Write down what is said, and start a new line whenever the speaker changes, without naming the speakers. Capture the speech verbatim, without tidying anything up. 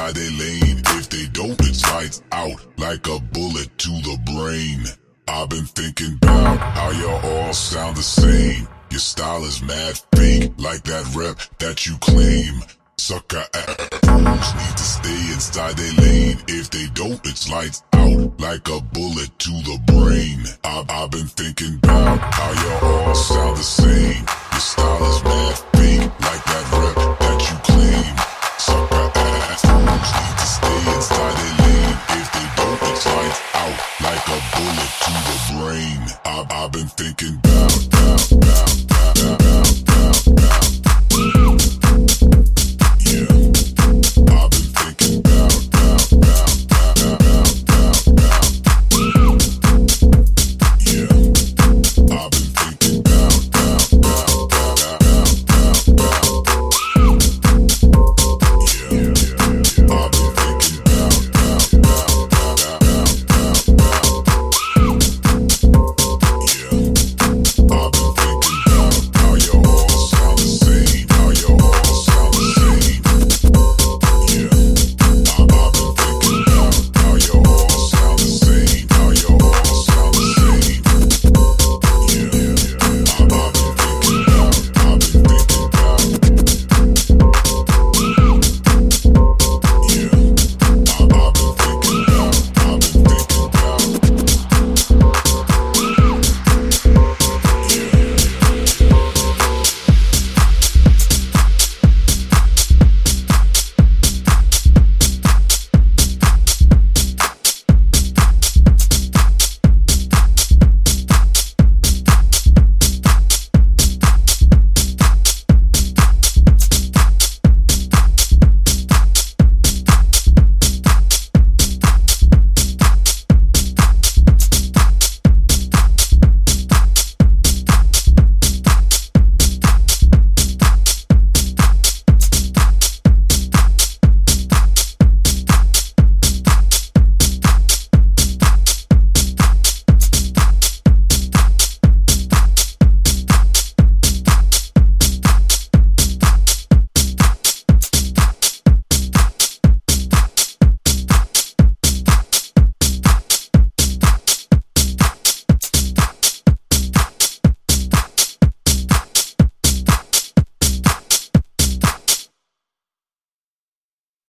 inside their lane. If they don't, it's lights out like a bullet to the brain. I've been thinking about how y'all all sound the same. Your style is mad fake, like that rep that you claim. Sucker assholes need to stay inside their lane. If they don't, it's lights out like a bullet to the brain. I've, I've been thinking about how y'all all sound the same. Your style is mad fake, like that rep that you claim.